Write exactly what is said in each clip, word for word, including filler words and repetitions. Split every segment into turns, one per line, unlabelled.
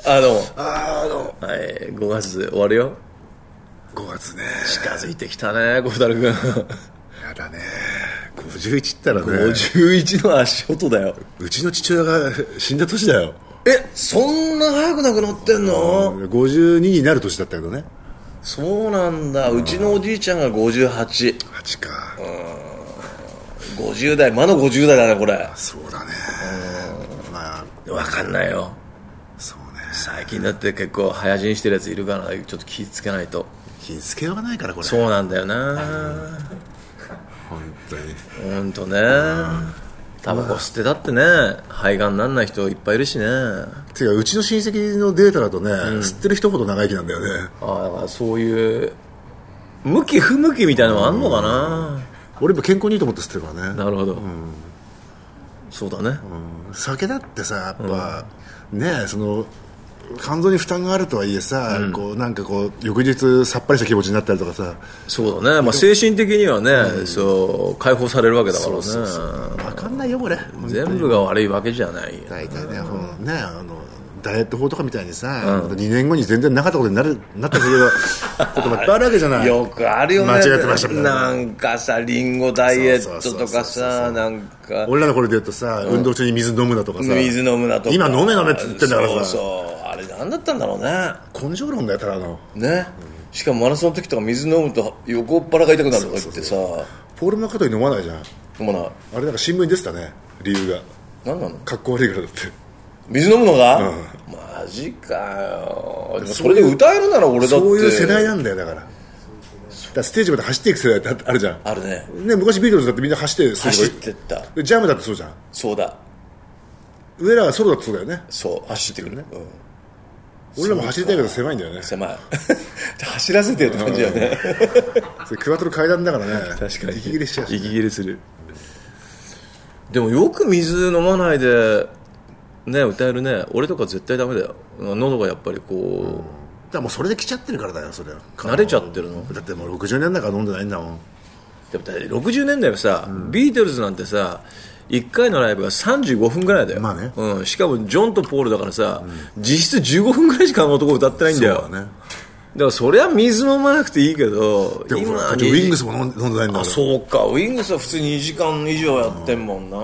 あどうも
あーどうも
はいごがつ終わるよ。
ごがつね、
近づいてきたね小太郎君。
やだね。ごじゅういちったらね、
ごじゅういちの足音だよ。
うちの父親が死んだ年だよ。
えそんな早く亡くなってんの？
ごじゅうにになる年だったけどね。
そうなんだ。うちのおじいちゃんがごじゅうはち。
はちか。
ごじゅう代、魔のごじゅう代だねこれ。
そうだね。まあ
分かんないよ。
そうね、
最近だって結構早死にしてるやついるからちょっと気ぃつけないと。
気ぃつけようがないからこれ。
そうなんだよな
本当に
ほんとね。タバコ吸ってたってね肺がんなんない人いっぱいいるしね。
てかうちの親戚のデータだとね、うん、吸ってる人ほど長生きなんだよね。
ああだからそういう向き不向きみたいなのもあんのかな。
俺も健康にいいと思って吸ってるからね。
なるほど、うん、そうだね、
うん、酒だってさやっぱ、うん、ねえその肝臓に負担があるとはいえさ、うん、こうなんかこう翌日さっぱりした気持ちになったりとかさ。
そうだね、まあ、精神的にはね、うん、そう解放されるわけだからね。
そうそうそう分かんないよこれ。
全部が悪いわけじゃない。
大体ね、うん、ねあのダイエット法とかみたいにさ、うん、にねんごに全然なかったことになるなったりすることもいっぱいあるわけじゃない。
よくあるよね。
間違ってましたみたいな。
なんかさリンゴダイエットとかさ、なんか
俺らの頃で言うとさ、うん、運動中に水飲むなとかさ、
水飲むなとか
今飲め飲めって言ってんだからさ。
そうそうあれ何だったんだろうね。
根性論だよただの
ね、うん、しかもマラソンの時とか水飲むと横っ腹が痛くなるとか言ってさ。そうそうそう
ポール・マッカートニー飲まないじゃん。
飲まない。
あれなんか新聞に出てたね理由が。
何なの？
かっこ悪いからだって。
水飲むのが、うん、マジかよ。でもそれで歌えるなら俺だって。
そういう世代なんだよ。だからだからステージまで走っていく世代ってあるじゃん。
あるね。
ね昔ビートルズだってみんな走って
走ってった
でジャムだってそうじゃん。
そうだ
上らはソロだってそうだよね。
そう走ってくるね、
うん、俺らも走りたいけど狭いんだよね。
狭い走らせてよって感じだよね
それクワトロ階段だからね。
確かに
息切れしちゃうし、ね、
息切れする。でもよく水飲まないでね歌えるね。俺とか絶対ダメだよ。喉がやっぱりこう、うん、だ
からもうそれで来ちゃってるからだよ。それは
慣れちゃってるの。
だってもうろくじゅうねんだいから飲んでないんだもん。
でもろくじゅうねんだいはさ、うん、ビートルズなんてさいっかいのライブがさんじゅうごふんぐらいだよ、
まあね
うん、しかもジョンとポールだからさ、うん、実質じゅうごふんぐらいしかあの男歌ってないんだよ。
そうだね。
だからそりゃ水飲まなくていいけど。
でも今ウィングスも飲んでないんだから。
あそうかウィングスは普通ににじかん以上やってんもんな。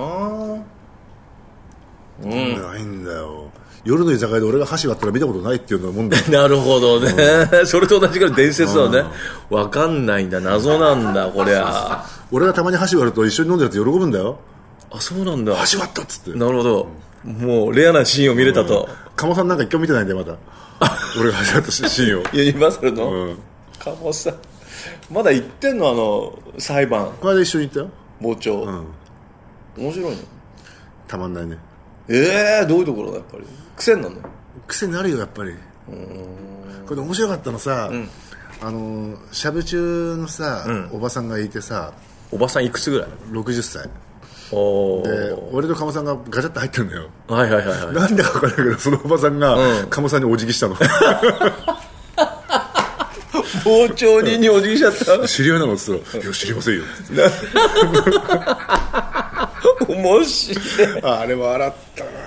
うん、飲んでないんだよ。夜の居酒屋で俺が箸割ったら見たことないっていうのはもんだよ
なるほどね、うん、それと同じくらい伝説だね。分かんないんだ謎なんだこりゃ。
俺がたまに箸割ると一緒に飲んでるやつ喜ぶんだよ。
あそうなんだ。
箸割ったっつって。
なるほど、うん、もうレアなシーンを見れたと、
うん、鴨さんなんか一回見てないんだよまだ俺が箸割ったシーンを
ユニバーサルの、うん、鴨さんまだ行ってんのあの裁判。
この間一緒に行ったよ
傍聴、うん、面白いの。
たまんないね。
ええー、どういうところだやっぱり癖になるの。
癖になるよやっぱり。うーんこれ面白かったのさ、うん、あのしゃぶ中のさ、うん、おばさんがいてさ。
おばさんいくつぐらい？
ろくじゅっさい。
お
で俺と鴨さんがガチャッと入ってるんだよ。
はいはいはい、はい、
なんでか分からないけどそのおばさんが、うん、鴨さんにお辞儀したの
傍聴人にお辞儀しちゃった
知り合いなのって言ったらいや知りませんよ
面白い。
あれは笑ったな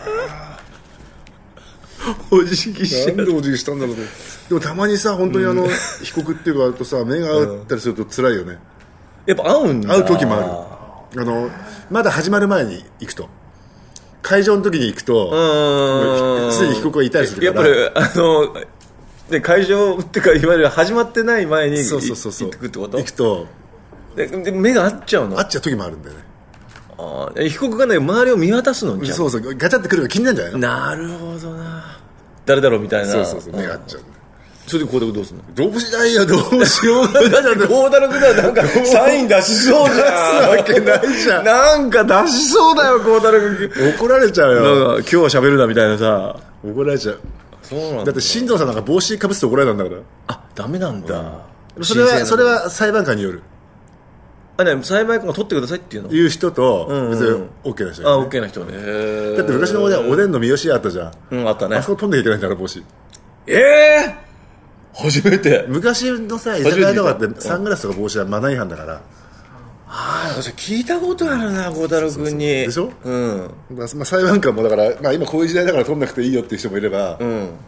お辞儀しちゃう。
なんでお辞儀したんだろうね。でもたまにさ本当にあの、うん、被告っていうかあるとさ目が合ったりすると辛いよね、
うん、やっぱ合うんだ。
会う時もある。あのまだ始まる前に行くと会場の時に行くとすでに被告がいたりするから
やっぱりあので会場っていうかいわゆる始まってない前に
そうそうそうそう
行くってこと？
行くと
でで目が合っちゃうの？
合っちゃう時もあるんだよね。
あ被告がね周りを見渡すのじゃん。
そうそうガチャってくるのが気になるんじゃないの。
なるほどな。誰だろうみたいな。
そうそうそう目が合っちゃう。
それで孝太郎どうすんの？
どうしないよどうしようだ
って孝太郎君はなんかサイン出しそうじゃん。
出すわけないじゃん。
なんか出しそうだよ孝太郎君。
怒られちゃうよ。
なんか今日は喋るなみたいなさ。
怒られちゃう。
そうなんだ。
だって新藤さんなんか帽子かぶせて怒られたんだから。
あダメなんだ、
うん、それはそれは裁判官による。
あね裁判官が取ってくださいっていうの
言う人と別に OK な人、ね、
あ OK な人ね。
だって昔のおでんおでんの三好屋あったじゃん。
うんあったね。
あそこ取んなきゃいけないんだから帽子。
ええー、初めて。
昔のさ居酒屋とかってサングラスとか帽子はマナー違反だから。
ああ聞いたことあるな孝太郎君に。
でしょ。
うん。
まあ裁判官もだから、まあ、今こういう時代だから取んなくていいよっていう人もいれば、
うん、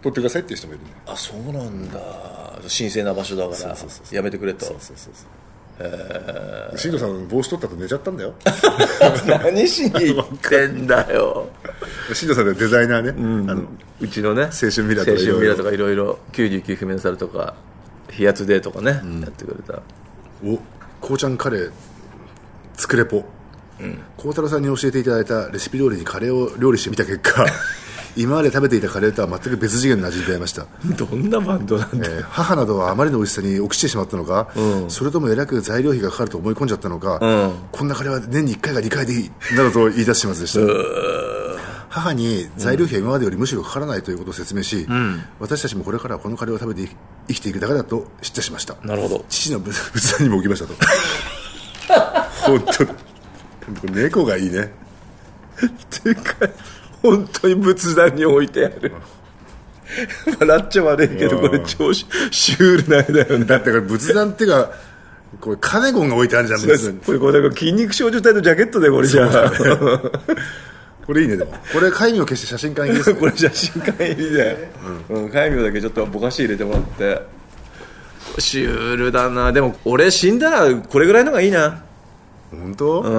取ってくださいっていう人もいるね。
あ、そうなんだ。神聖な場所だから
そうそうそうそう
やめてくれと。
そうそうそうそう。
え
新藤さん帽子取ったと寝ちゃったんだよ。
ー、何しに行ってんだよ。
新藤さんってデザイナーね、
うん、
あの
うちのね
青春ミラーとか
青春ミラーとかいろいろきゅうじゅうきゅうフメンサルとかヒアツデーとかね、うん、やってくれた。
おこうちゃんカレー作れぽ、孝、うん、太郎さんに教えていただいたレシピ通りにカレーを料理してみた結果今まで食べていたカレーとは全く別次元の味に出会いました。
どんなバンドなんだ、
えー、母などはあまりの美味しさに臆してしまったのか、うん、それともえらく材料費がかかると思い込んじゃったのか、うん、こんなカレーは年にいっかいかにかいでいいなどと言い出す始末でした母に材料費は今までよりむしろかからないということを説明し、うん、私たちもこれからはこのカレーを食べて生きていくだけだと知ってしました。なるほど。父の仏壇にも置きましたと本当に猫がいいね
っていうか本当に仏壇に置いてある笑っちゃ悪いけどこれ超シュールな絵だよね。
だってこれ仏壇っていうかこれカネゴンが置いてあるじゃん。
これこれ筋肉少女隊のジャケットでこれじゃん、ね、
これいいね。でもこれ戒名を消して写真館入りです、ね、
これ写真館入りで、うんうん、戒名だけちょっとぼかし入れてもらってシュールだな。でも俺死んだらこれぐらいのがいいな。
本当？
うん、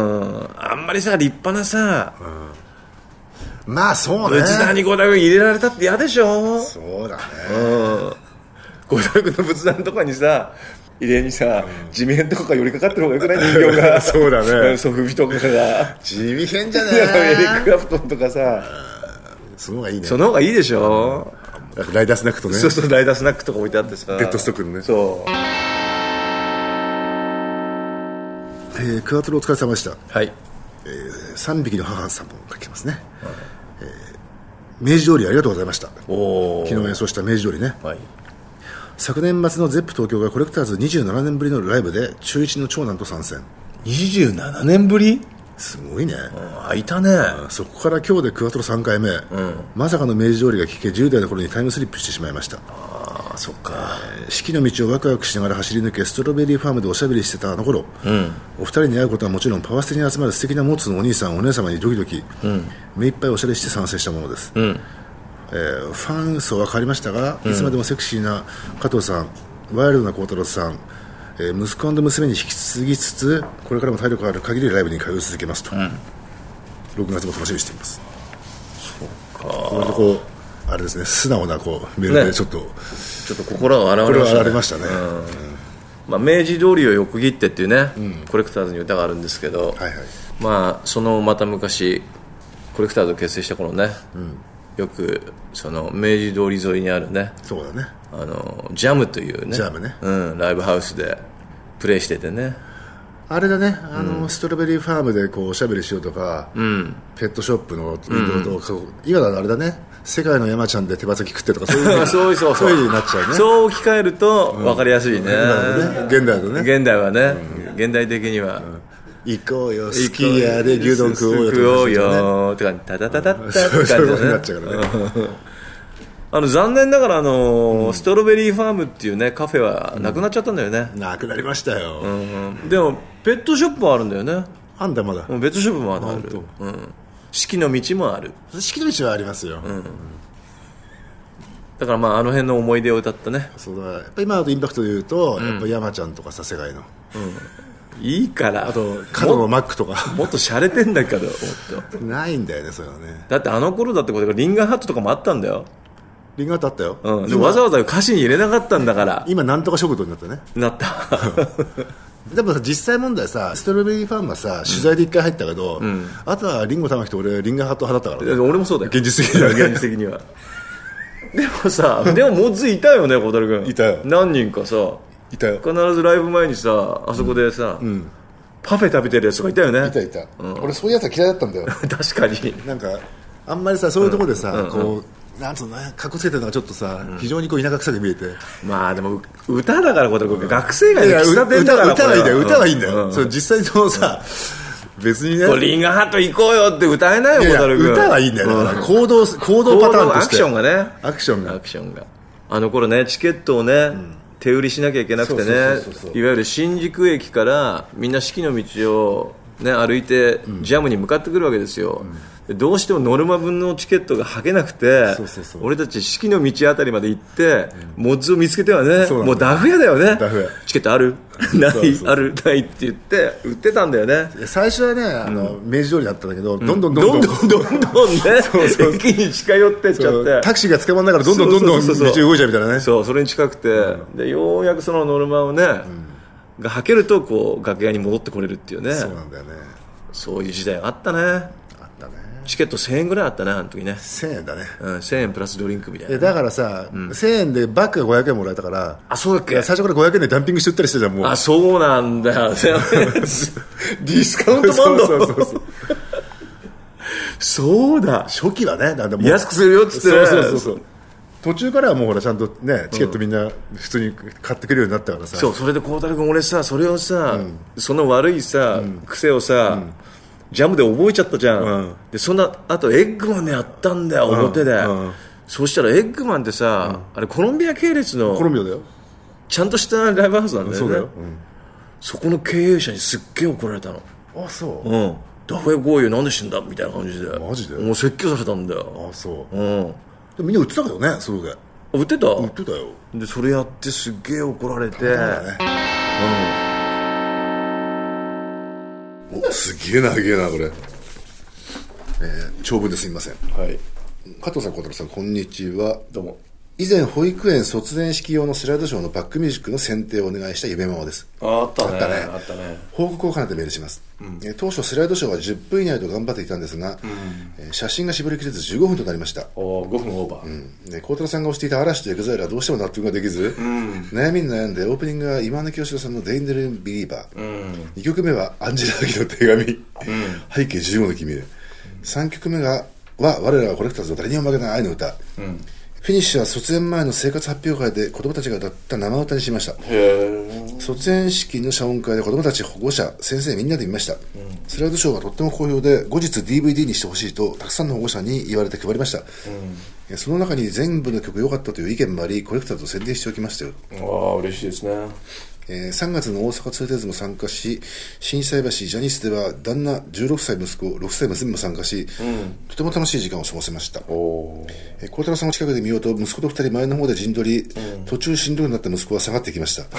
あんまりさ立派なさ、
うん、まあそうね
仏壇に孝太郎入れられたって嫌でしょ。
そうだね。
孝太郎君の仏壇とかにさ入れにさ、うん、地面とかが寄りかかってる方がよくない人形が
そうだね
ソフビとかが
地味変じゃね
えエリック・クラプトンとかさ
その方がいいね。
その方がいいでしょ、
うん、ライダースナックとね。
そうそうライダースナックとか置いてあってさ
デッドストックのね。
そう
えー、クワトロお疲れ様でした。
はい、
えー、さんびきの母さんも書きますね、はい。えー、明治通りありがとうございました。お昨日演奏した明治通りね、はい、昨年末のゼップ東京がコレクターズにじゅうななねんぶりのライブで中いちの長男と参戦。
にじゅうななねんぶり
すごいね。
空いたね。
そこから今日でクワトロさんかいめ、うん、まさかの明治通りが聴けじゅう代の頃にタイムスリップしてしまいました。
ああそっか、
えー、四季の道をワクワクしながら走り抜けストロベリーファームでおしゃべりしてたあの頃、うん、お二人に会うことはもちろんパワステに集まる素敵なモツのお兄さんお姉様にドキドキ、うん、目いっぱいおしゃれして参戦したものです、うん。えー、ファン層は変わりましたが、いつまでもセクシーな加藤さん、ワイルドな孝太郎さん、えー、息子&娘に引き継ぎつつこれからも体力がある限りライブに通い続けますと、うん、ろくがつも楽しみにしています。そうか。これでこうあれですね、素直なこうメールでちょっと、ね、
ちょっと心が洗われましたね。
洗われましたね、うんうん。
まあ、明治通りを横切ってっていうね、うん、コレクターズに歌があるんですけど、はいはい、まあそのまた昔コレクターズを結成した頃ね、うん、よくその明治通り沿いにあるね、
そうだね、
あのジャムというね、
ジャムね、
うん、ライブハウスでプレイしててね、
あれだね、あの、うん、ストロベリーファームでこうおしゃべりしようとか、うん、ペットショップのウィンドウと、うん、今だあれだね、世界の山ちゃんで手羽先食ってとかそういう
そうそうそう
そういう風になっちゃうね。
そう置き換えると分かりやすいね、うん、
現代のね、
現代はね、うん、現代的には、
うん、行こうよスキーヤーで牛丼食おうよ
食おうよって感じ、タタタタッタって感じで、ね、そういうことになっちゃうからねあの残念ながらあの、うん、ストロベリーファームっていうねカフェはなくなっちゃったんだよね、
うん、なくなりましたよ、うん、
でもペットショップもあるんだよね。
あんだまだ
ペットショップもある、うん、四季の道もある。
四季の道はありますよ、うん、
だからまああの辺の思い出を歌ったね。
そうだ、やっぱ今のインパクトで言うと、うん、やっぱ山ちゃんとかさ世界の、
うん、いいから。
あと角のマックとか
もっと洒落てんだけどもっと
ないんだよねそういうのね。
だってあの頃だってこれリンガーハットとかもあったんだよ。
リンガーハットあったよ、
うん、でわざわざ歌詞に入れなかったんだから。
今なんとか食堂になったね。
なった
でも実際問題さストロベリーファームはさ取材でいっかい入ったけど、うん、あとはリンゴ玉木と俺リンガーハット派だったから、ね、
俺もそうだよ
現実的には
現実的にはでもさでもモッズいたよね小樽君。
いたよ、
何人かさ
いたよ。
必ずライブ前にさあそこでさ、うんうん、パフェ食べてるやつとかいたよね。
いたいた、うん、俺そういうやつは嫌いだったんだよ
確かに
なんかあんまりさそういうところでさ、うん、こう、うんなんつうのね、かっこつけてるのがちょっとさ、うん、非常にこう田舎臭く見えて。
まあでも歌だからこれ、うん、学生街の喫茶店だから
歌はいいんだよ、歌はいいんだよ、うん、それ実際のさ、うん、別にね
リンガーハット行こうよって歌えないよ。いやいや
歌はいいんだよ、だから行動行動パターンとして
アクションがね
アクションが
アクションがあの頃ねチケットをね、うん、手売りしなきゃいけなくてね、いわゆる新宿駅からみんな四季の道をね、歩いてジャムに向かってくるわけですよ、うん、どうしてもノルマ分のチケットがはけなくて、そうそうそう、俺たち四季の道あたりまで行って、うん、モッズを見つけてはね、もうダフ屋だよね、チケットあるないそうそうそう、あるないって言って売ってたんだよね。
最初はね、あの、うん、明治通りにあったんだけど、どんどんどん
どんどんどんどんどんねそうそう、駅に近寄ってっちゃって、
タクシーが捕まんながらどんどんどんどん道動いちゃうみたいなね。
そう、それに近くて、うん、でようやくそのノルマをね、うん、がはけるとこう楽屋に戻ってこれるっていうね。
そうなんだよね。
そういう時代があったね。あったね。チケットせんえんぐらいあったね、あの時ね。
せんえんだね、
うん、せんえんプラスドリンクみたいな。
だからさ、うん、せんえんでバッグがごひゃくえんもらえたから、
あ、そうだっけ。
最初からごひゃくえんでダンピングして売ったりしてたじゃん、もう。
あ、そうなんだよディスカウントバンド。そうそうそうそうそうだ、
初期はね、
だってもう安くするよっつって、
そうそうそうそう、途中からはもうほらちゃんとねチケットみんな普通に買ってくるようになったからさ、
うん、そう、それで孝太郎君俺さ、それをさ、うん、その悪いさ、うん、癖をさ、うん、ジャムで覚えちゃったじゃん、うん、でその後エッグマンでやったんだよ、表で、うんうん、そうしたらエッグマンってさ、うん、あれコロンビア系列の
コロンビアだよ、
ちゃんとしたライブハウスなんだよね。
そうだよ、うん、
そこの経営者にすっげえ怒られたの。
あ、そう、
うん、ダフ屋豪遊なんでしてんだみたいな感じで、
マジで
もう説教されたんだよ。
あ、そう、
うん、
でもみんな売ってたけどね、そうで
売ってた
売ってたよ。
でそれやってすっげえ怒られて、ね、
うん、お、すげえなげえなこれ、えー、長文ですみません。
はい、
加藤さん、小太郎さん、こんにちは。
どうも。
以前保育園卒園式用のスライドショーのバックミュージックの選定をお願いした夢ママです。
あ、あったね、
あったね、
あったね。
報告を兼ねてメールします、うん、え当初スライドショーはじゅっぷん以内と頑張っていたんですが、うん、写真が絞りきれずじゅうごふんとなりました。
おごふんオーバー、うん、
で孝太郎さんが推していた嵐とエグザイルはどうしても納得ができず、うん、悩みに悩んでオープニングは今野清志郎さんのデインデルビリーバー、うん、にきょくめはアンジェラ・アキの手紙、うん、背景じゅうごの君へ、うん、さんきょくめがは我らはコレクターズの誰にも負けない愛の歌、うん、フィニッシュは卒園前の生活発表会で子どもたちが歌った生歌にしました。へ卒園式の謝恩会で子どもたち、保護者、先生みんなで見ました、うん、スライドショーがとっても好評で後日 ディーブイディー にしてほしいとたくさんの保護者に言われて配りました、うん、その中に全部の曲良かったという意見もありコレクターズを宣伝しておきましたよ。
ああ、嬉しいですね。
えー、さんがつの大阪ツーデーズも参加し、心斎橋ジャニスでは旦那じゅうろくさい息子ろくさい娘も参加し、うん、とても楽しい時間を過ごせました。孝、えー、太郎さんを近くで見ようと息子とふたり前の方で陣取り、うん、途中しんどくなった息子は下がってきました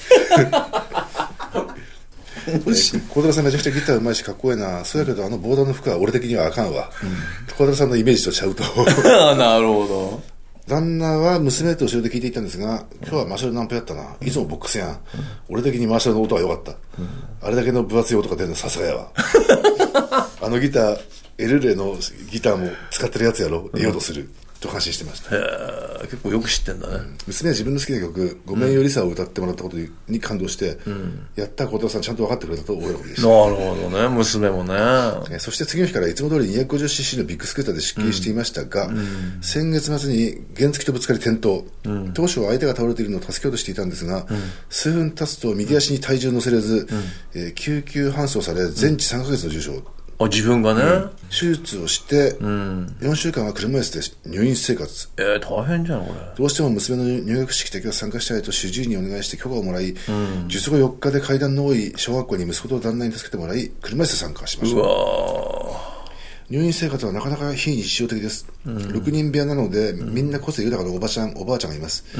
孝太郎さんめちゃくちゃギターうまいしかっこいいな、そうやけどあのボーダーの服は俺的にはあかんわ、孝太郎さんのイメージとちゃうと
なるほど。
旦那は娘と後ろで聞いていたんですが、今日はマーシャルナンパやったな、いつもボックスやん、うん、俺的にマーシャルの音は良かった、うん、あれだけの分厚い音が出るのさすがやわあのギターエルレのギターも使ってるやつやろ、ええ音すると感心してました。
へえ、結構よく知ってんだね、うん、
娘は自分の好きな曲ごめんよりさを歌ってもらったことに感動して、うん、やった孝太郎さんちゃんと分かってくれたと大喜びでした。
なるほどね、娘もね。
えそして次の日からいつも通り にひゃくごじゅうシーシー のビッグスクーターで出勤していましたが、うん、先月末に原付とぶつかり転倒、うん、当初は相手が倒れているのを助けようとしていたんですが、うん、数分経つと右足に体重乗せれず、うんえー、救急搬送され全治さんかげつの重傷、
あ、自分がね、うん、
手術をしてよんしゅうかんは車椅子で入院生活、
えー、大変じゃんこれ。
どうしても娘の入学式だけは参加したいと主治医にお願いして許可をもらい、うん、術後よっかで階段の多い小学校に息子と旦那に助けてもらい車椅子で参加しました。
うわ、
入院生活はなかなか非日常的です、うん、ろくにん部屋なので、うん、みんな個性豊かなおばちゃんおばあちゃんがいます、うん、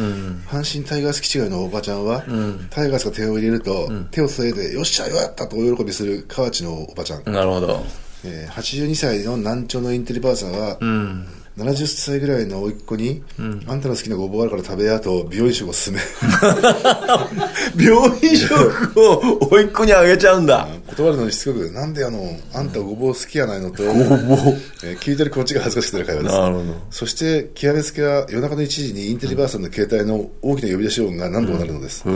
阪神タイガース基地外のおばちゃんは、うん、タイガースが手を入れると、うん、手を添えてよっしゃよやったとお喜びする河内のおばちゃん。
なるほど。
えー、はちじゅうにさいの難聴のインテリばあさんは、うん、ななじゅっさいぐらいの甥っ子に、うん、あんたの好きなごぼうあるから食べやと病院食を勧め
病院食を甥っ子にあげちゃうんだ、
うん、断るのにしつこくなんであのあんたごぼう好きやないのと、
ごぼう、
えー、聞いてるこっちが恥ずかしくなる会話です。
なるほど。
そして極めつけは夜中のいちじにインテリばあさんの携帯の大きな呼び出し音が何度もなるのです、うん、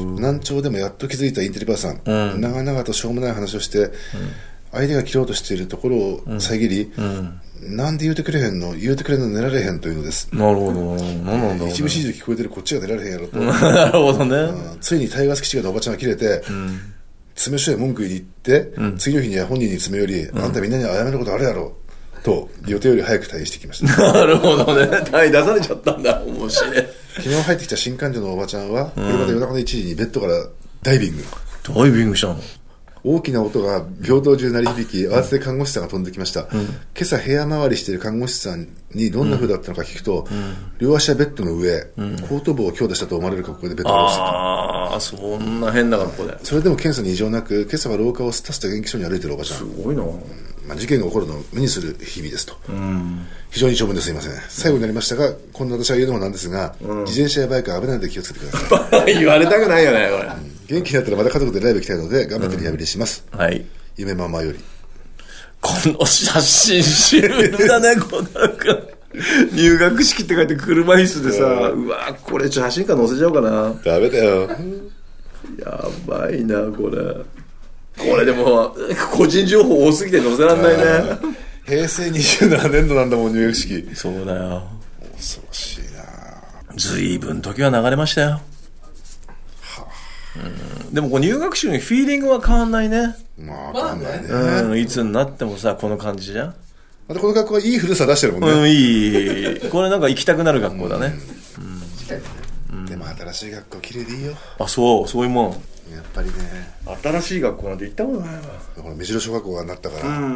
難聴でもやっと気づいたインテリばあさん、うん、長々としょうもない話をして、うん相手が切ろうとしているところを遮り、うんうん、なんで言うてくれへんの言うてくれんの寝られへんというのです。
なるほど。何なんだろう、ね、
一部指示で聞こえてるこっちが寝られへんやろと
なるほどね、
うん、ついにタイガース基地がのおばちゃんが切れて、うん、詰め所へ文句言いに行って、うん、次の日には本人に詰め寄り、うん、あんたみんなに謝ることあるやろと予定より早く退院してきました
なるほどね、退院出されちゃったんだ。面白い。
昨日入ってきた新患者のおばちゃんは、うん、これまで夜中のいちじにベッドからダイビング
ダイビングしたの。
大きな音が病棟中鳴り響き、慌てて看護師さんが飛んできました、うん、今朝部屋回りしている看護師さんにどんな風だったのか聞くと、うん、両足はベッドの上、うん、後頭部を強打したと思われる格好でベッドを下ろしてた。
ああ、そんな変な格好で。
それでも検査に異常なく、今朝は廊下をスタスタ元気そうに歩いてるおばちゃん。
すごいな、うん、
まあ、事件が起こるのを目にする日々ですと、うん、非常に長文ですいません。最後になりましたが、こんな私は言うのもなんですが、うん、自転車やバイクは危ないので気をつけてください。
言われたくないよねこれ、うん、
元気になったらまた家族でライブ行きたいので頑張ってリハビリします、うん、はい、夢ママより。
この写真シュールだねこうなんか入学式って書いて車椅子でさ、うわこれちょっと写真館載せちゃおうかな。
ダメだよ、
やばいなこれ。これでも個人情報多すぎて載せらんないね。
平成にじゅうななねんどなんだもん入学式。
そうだよ、
恐ろしいな。
ずいぶん時は流れましたよ、はあ、うん、でもこう入学式のフィーリングは変わんないね。
まあ変わんないね、
うん、いつになってもさこの感じじゃん。
またこの学校はいい古さ出してるもんね、
うん、いいこれなんか行きたくなる学校だね、
うんうん、でも新しい学校綺麗でいいよ。
あ、そうそういうもん。
やっぱりね、
新しい学校なんて行ったことないわ。
この目白小学校がなったから、うん、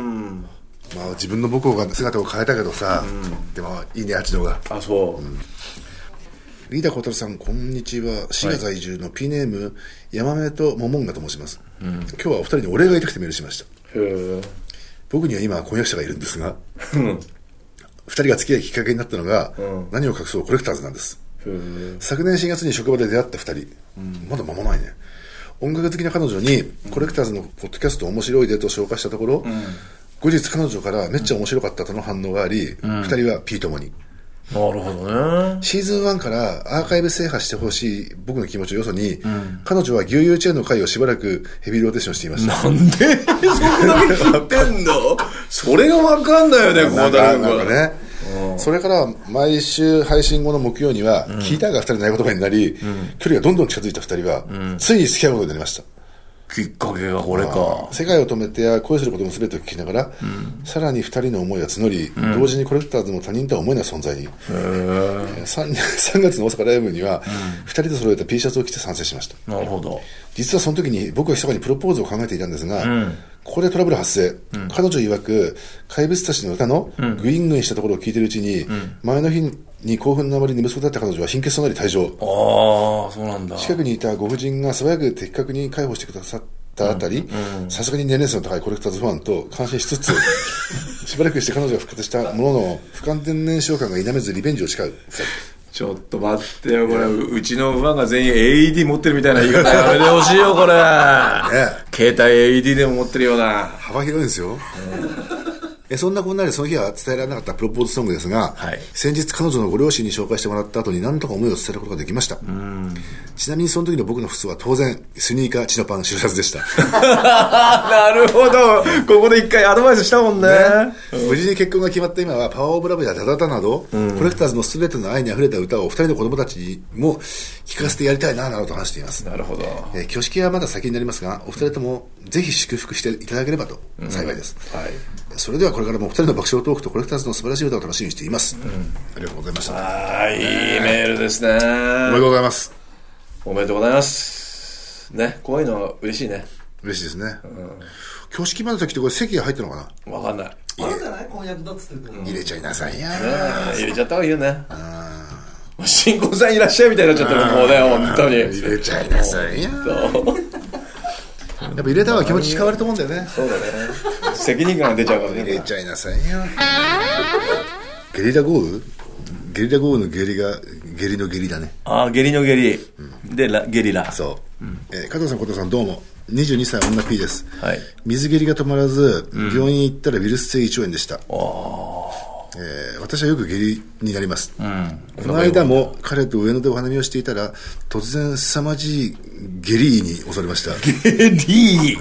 まあ、自分の母校が姿を変えたけどさ、うん、でもいいねあっちの方が。
あ、そう、うん、
リーダー小太郎さんこんにちは。滋賀在住の P ネーム山目とモモンガと申します、うん、今日はお二人にお礼が言いたくてメールしました。へー。僕には今婚約者がいるんですがふたりが付き合いきっかけになったのが、うん、何を隠そうコレクターズなんです。昨年しがつに職場で出会ったふたり、うん、まだ間もないね。音楽好きな彼女にコレクターズのポッドキャスト面白いでと紹介したところ、うん、後日彼女からめっちゃ面白かったとの反応があり、うん、ふたりは P ともに。
なるほどね。
シーズンワンからアーカイブ制覇してほしい僕の気持ちをよそに、うん、彼女は牛乳チェーンの回をしばらくヘビーローテーションしていました。
なんでそんなに聞いてんのそれが分かんないよね、こうだ
なんかね、うん、それから毎週配信後の木曜には、うん、聞いたがふたりの合言葉になり、うん、距離がどんどん近づいたふたりは、うん、ついに付き合うことになりました。
きっかけがこれか。世
界を止めてや恋することも全てを聞きながら、うん、さらにふたりの思いは募り、うん、同時にコレクターズも他人とは思えない存在に。へー。 3, さんがつの大阪ライブには、うん、ふたりで揃えた T シャツを着て参戦しました。
なるほど。
実はその時に僕は密かにプロポーズを考えていたんですが、うん、ここでトラブル発生、うん、彼女曰く怪物たちの歌のグイングインしたところを聞いているうちに、うん、前の日に興奮のあまりに息子だった彼女は貧血となり退場。
ああ、そうなんだ。
近くにいたご婦人が素早く的確に介抱してくださったあたり、さすがに年齢層の高いコレクターズファンと感心しつつしばらくして彼女が復活したものの不完全燃焼感が否めずリベンジを誓う。
ちょっと待ってよこれ、うちのファンが全員 エーイーディー 持ってるみたいな言い方やめてほしいよこれ、ね、携帯 エーイーディー でも持ってるような
幅広いんですよ、うん、えそんなこんなでその日は伝えられなかったプロポーズソングですが、はい、先日彼女のご両親に紹介してもらった後に何とか思いを伝えることができました。うん、ちなみにその時の僕の服装は当然スニーカー、チノパン、白シャツでした
なるほど、ここで一回アドバイスしたもんね。ね、
無事に結婚が決まった今はパワーオブラブやダダダなど、うん、コレクターズのストレートの愛にあふれた歌をお二人の子供たちにも聴かせてやりたいななどと話しています。
なるほど。
えー、挙式はまだ先になりますがお二人ともぜひ祝福していただければと幸いです、うん、はい、それではこれからもお二人の爆笑トークとコレクターズの素晴らしい歌を楽しみにしています、うん、ありがとうございました。
はい、いいメールですね。お
めでとうございます。
おめでとうございますね。こういうのは嬉しいね。
嬉しいですね、うん、挙式まで時ってこれ席が入ってるのか
な、分かんない。
あるじゃない、婚約だっつってる、うん、
入れちゃいなさいや、ね、
入れちゃった方がいいよね。新婚さんいらっしゃいみたいになっちゃったらもうね、本当に
入れちゃいなさいややっぱ入れた方が気持ち変わると思うんだよね。
そうだね、責任感が出ちゃうからね。
入れちゃいなさいよ。ゲリラ豪雨、ゲリラ豪雨のゲリがゲリのゲリだね。
ああ、ゲリのゲリ、うん、でラゲリラ。
そう、うん、えー、加藤さん、小藤さん、どうも。にじゅうにさい女 P です、はい、水蹴りが止まらず、うん、病院行ったらウイルス性胃腸炎でした。あ、えー、私はよく下痢になります、うん、この間も彼と上野でお花見をしていたら突然凄まじい下痢に襲われました。
下痢、うん、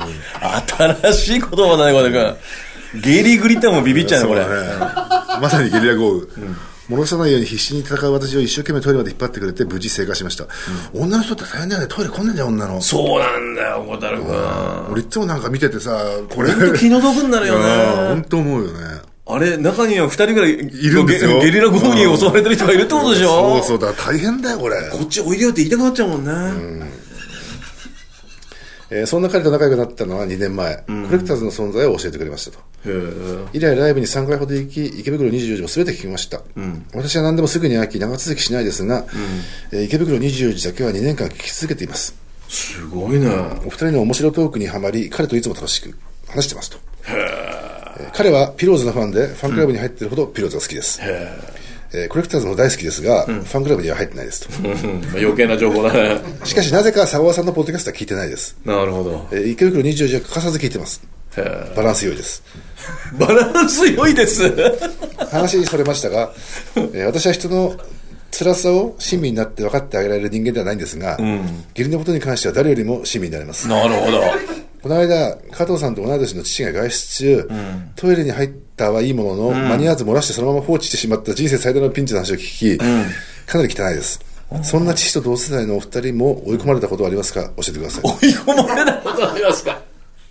新しい言葉だねこれが。下痢グリってもビビっちゃうねこれ、ね、
まさにゲリラ豪雨、うん、戻さないように必死に戦う私を一生懸命トイレまで引っ張ってくれて無事生還しました、うん、女の人って大変だよね、トイレ来んねんじゃん女の。
そうなんだよ小樽君、
俺いつもなんか見ててさ、
これ本当気の毒になるよね
本当思うよね。あ
れ中にはふたりぐらいい
るんですよ。
ゲリラ豪雨に襲われてる人がいるってことでしょ。
そうそうだ、大変だよこれ。
こっちおいでよって言いたくなっちゃうもんね、うん、
えー、そんな彼と仲良くなったのはにねんまえ、うん、コレクターズの存在を教えてくれましたと。以来ライブにさんかいほど行き、池袋にじゅうよじを全て聞きました、うん、私は何でもすぐに飽き長続きしないですが、うんえー、池袋にじゅうよじだけはにねんかん聞き続けています。
すごいね。
お二人の面白トークにはまり、彼といつも楽しく話してますと。へえー、彼はピローズのファンでファンクラブに入っているほどピローズが好きです、うんへえー、コレクターズも大好きですが、うん、ファンクラブには入ってないですと
余計な情報だね。
しかしなぜか沢尾さんのポッドキャストは聞いてないです。
なるほど、
えー、池袋にじゅうよじは欠かさず聞いてます。バランス良いです。
バランス良いです
話にそれましたが、えー、私は人の辛さを親身になって分かってあげられる人間ではないんですが、うん、義理のことに関しては誰よりも親身になれます。
なるほど。
この間加藤さんと同い年の父が外出中、うん、トイレに入ったはいいものの、うん、間に合わず漏らしてそのまま放置してしまった人生最大のピンチの話を聞き、うん、かなり汚いです、うん、そんな父と同世代のお二人も追い込まれたことはありますか？教えてください。
追い込まれたことはありますか？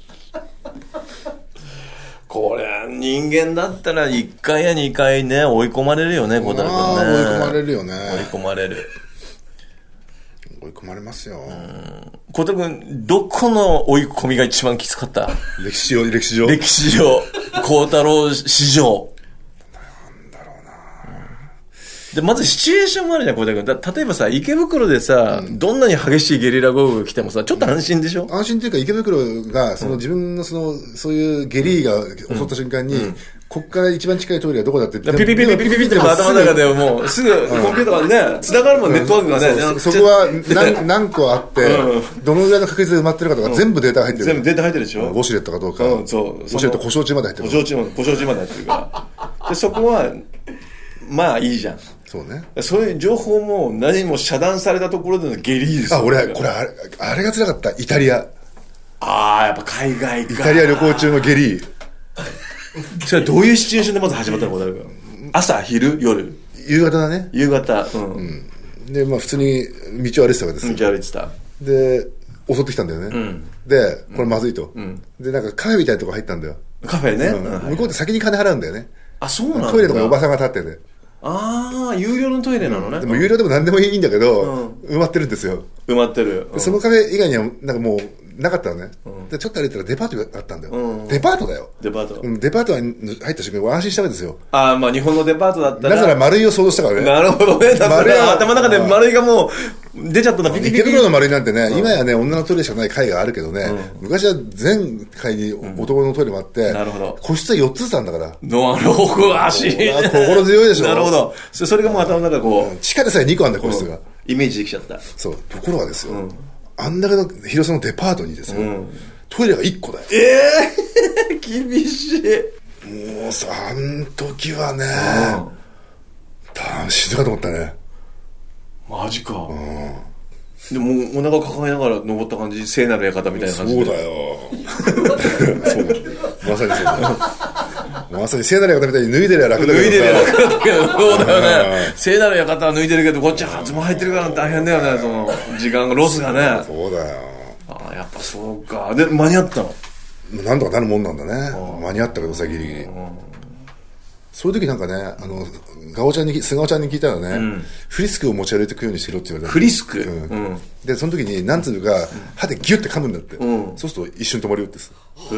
これ人間だったらいっかいやにかいね追い込まれるよね。小田君ね、
追い込まれるよね。
追い込まれる
追い込まれますよ。
小田君どこの追い込みが一番きつかった？
歴史上歴史上
歴史上孝太郎史上
なんだろうな、
うん、でまずシチュエーションもあるじゃん小田君。だ例えばさ池袋でさ、うん、どんなに激しいゲリラ豪雨が来てもさちょっと安心でしょ、うん、
安心っていうか池袋がその自分のその、うん、そういうゲリが襲った瞬間に、うんうんこっから一番近いトイレはどこだって
ピピピピピピピピって頭の中でもうすぐコンピューターがね繋がるもん、ネットワークがね、
うん、そ, そこは 何, 何個あって、うん、どのぐらいの確率で埋まってるかとか、うん、全部データ入ってる。
全部データ入ってるでしょ。
ウォシュレットかどうか、うん、そうウォシュレット故障中まで入ってる。
故障中故障中まで入ってるからでそこはまあいいじゃん。
そうね。
そういう情報も何も遮断されたところでのゲリーですよ。
あ、俺これあれあれが辛かった。イタリア。
ああやっぱ海外か。
イタリア旅行中のゲリー
それはどういうシチュエーションでまず始まったのか。朝昼夜
夕方だね。
夕方、うん
うん、でまあ普通に道を歩いてたわけですよ。
道を歩いてた
で襲ってきたんだよね、うん、でこれまずいと、うん、でなんかカフェみたいなとこ入ったんだよ。
カフェね、
うんうん、向こうって先に金払うんだよね。
あそうなんだ。
トイレとかにおばさんが立ってて、
ああ有料のトイレなのね、
うん、でも有料でも何でもいいんだけど、うん、埋まってるんですよ。
埋まってる、
うん、そのカフェ以外にはなんかもうなかったのね、うん、でちょっと歩いたらデパートがあったんだよ、うん、デパートだよ。
デパート、
うん、デパートに入った瞬間安心したわけですよ。
ああまあ日本のデパートだったら
なぜなら丸いを想像したからね。
なるほどね。だから頭の中で丸いがもう出ちゃったんだ。ピピピピ。
池袋の丸いなんてね、うん、今やね女のトイレしかない階があるけどね、うん、昔は全階に男のトイレもあって、うん、
なるほど。
個室はよっつずつあるんだから。
なるほど。足
心強いでしょ。
なるほど。それがもう頭の中こう、
うん、地下でさえにこあるんだよ個室が、うん、
イメージできちゃった。
そうところがですよ、うん、あんだけの広さのデパートにですよ、うんトイレがいっこだよ。
ええー、厳しい。
もうさあん時はね、うん、死ぬかと思ったね。
マジか、うん、でもお腹抱えながら登った感じ。聖なる館みたいな感じで。
そうだよそうまさにそうだまさに聖なる館みたいに脱いでりゃ楽だけどさ。脱いでりゃ楽だけどそうだよね聖なる館は脱いでるけどこっちは発も入ってるから大変だよね。その時間がロスがね。 そうだよ。
あやっぱそうか。で間に合ったの。
なんとかなるもんなんだね。間に合ったけどさギリギリ。そういう時なんかねあのガオちゃんに菅尾ちゃんに聞いたらね、うん、フリスクを持ち歩いてくようにしろって言われた。
フリスク、
うんうん、でその時に何粒か歯でギュッて噛むんだって、うん、そうすると一瞬止まるよってさ。へ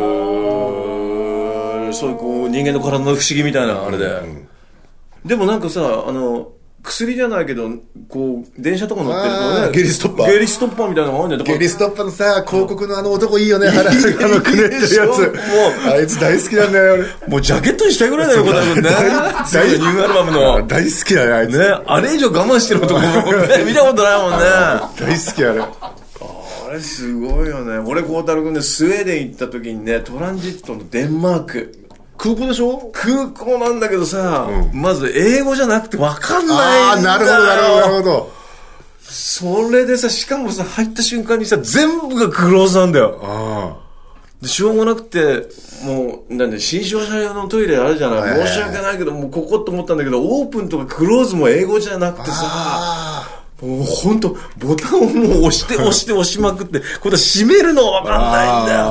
え。そういうこう人間の体の不思議みたいなあれで、うんうん、でもなんかさあの薬じゃないけどこう電車とか乗ってるとね
ゲリストッパー
ゲリストッパーみたいなのがあるんだよ。
ゲリストッパーのさ広告のあの男いいよね。腹がのくねってるやつもうあいつ大好きなんだよ俺。
もうジャケットにしたいぐらいだよこれね。大ニューアルバムの
大好きだねあいつ
ね。あれ以上我慢してる男も見たことないもんね。
大好きあれ。
あれすごいよね。俺孝太郎君ねスウェーデン行った時にねトランジットのデンマーク
空港でしょ。
空港なんだけどさ、うん、まず英語じゃなくて分かんないんだよ。
ああなるほどなるほどなるほど。
それでさしかもさ入った瞬間にさ全部がクローズなんだよ。あでしょうがなくてもうなんで新商車用のトイレあるじゃない、はい、申し訳ないけどもうここと思ったんだけどオープンとかクローズも英語じゃなくてさもうほんとボタンをもう押して押して押しまくってこれ閉めるの分かんないんだよ。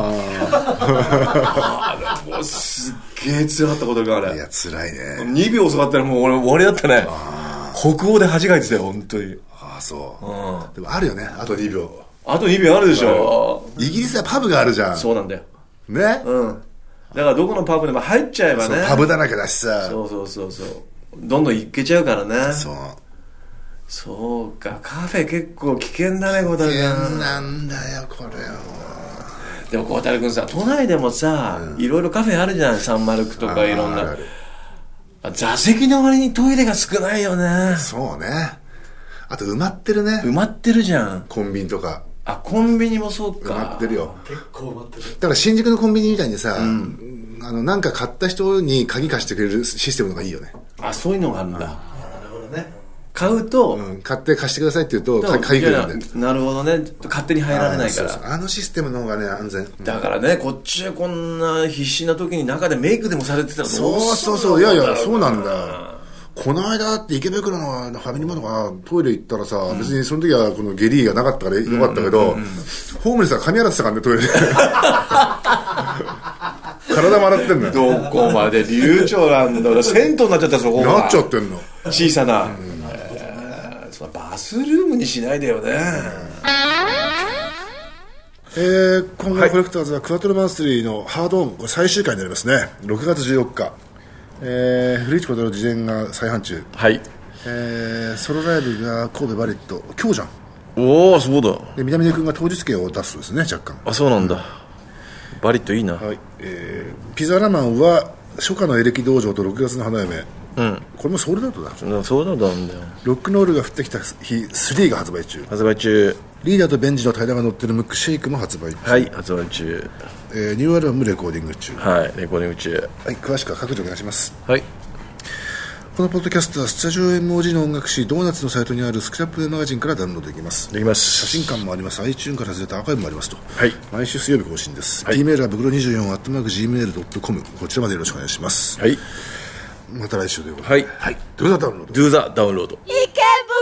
あれもうすっげえ強かったことがあれ。
いや辛いね。
にびょう遅かったらもう俺終わりだったね。北欧で恥かいてたよ本当に。
ああそう、うん、でもあるよねあとにびょう
あと意味あるでしょ。
イギリスはパブがあるじゃん。
そうなんだよ
ね、
うん。だからどこのパブでも入っちゃえばね、
パブだらけだしさ、
そうそうそうそう、どんどん行けちゃうからね。
そう
そうか、カフェ結構危険だね、小樽君。
危険なんだよこれは。
でも小樽君さ、都内でもさ、うん、いろいろカフェあるじゃん。サンマルクとかいろんな。座席の割にトイレが少ないよね。
そうね。あと埋まってるね。
埋まってるじゃん。
コンビニとか。
あ、コンビニもそうか。
埋まってるよ。
結構埋まってる。
だから新宿のコンビニみたいにさ、うん、あのなんか買った人に鍵貸してくれるシステムのがいいよね。
あ、そういうのがあるんだ。なる
ほどね。
買うと、
うん、買って貸してくださいって言うと鍵くれるんだよ。
なるほどね。勝手に入られないから。あ、
そうそう、あのシステムの方がね安全。
だからね、こっちはこんな必死な時に中でメイクでもされてたらどうするの？
そうそうそう、いやいやそうなんだ。この間って池袋のファミリーマートかトイレ行ったらさ、うん、別にその時はこの下痢がなかったからよかったけど、うんうんうん、ホームレスが髪洗ってたからねトイレで体も洗ってんだよ。
どこまで流暢なんだ。銭湯になっちゃった。そこが
なっちゃってんの。
小さな、うん、えー、そのバスルームにしないでよね。
えー、今後のコレクターズはクワトロマンスリーのハードオン、これ最終回になりますね。ろくがつじゅうよっか、えー、古市小太郎自伝が再販中。
はい。
えー、ソロライブが神戸バレット今日じゃん。
おお、そうだ。
で南出君が当日券を出すそうですね、若干。
あ、そうなんだ。バリットいいな。
はい。えー、ピザラマンは初夏のエレキ道場とろくがつの花嫁。うん。これもソールドアウトだ。
ソールドアウトなんだよ。
ロックノールが降ってきた日スリーが発売中。
発売中。
リーダーとベンジの平らが乗ってるムックシェイクも発売中。
はい、発売中。
えー、ニューアルバムレコーディング中。
はい、レコーディング中。
はい、詳しくは各自お願いします。
はい。
このポッドキャストはスタジオ エムオージー の音楽誌ドーナツのサイトにあるスクラップマガジンからダウンロードできます。
できます。
写真館もあります。 iTunes から外れたアーカイブもありますと。
はい。
毎週水曜日更新です。
はい、
T メールはブクロにじゅうよんアットマーク ジーメールドットコム、 こちらまでよろしくお願いします。
はい。
また来週ということで。
はい。
はい。Do the download。
Do the download。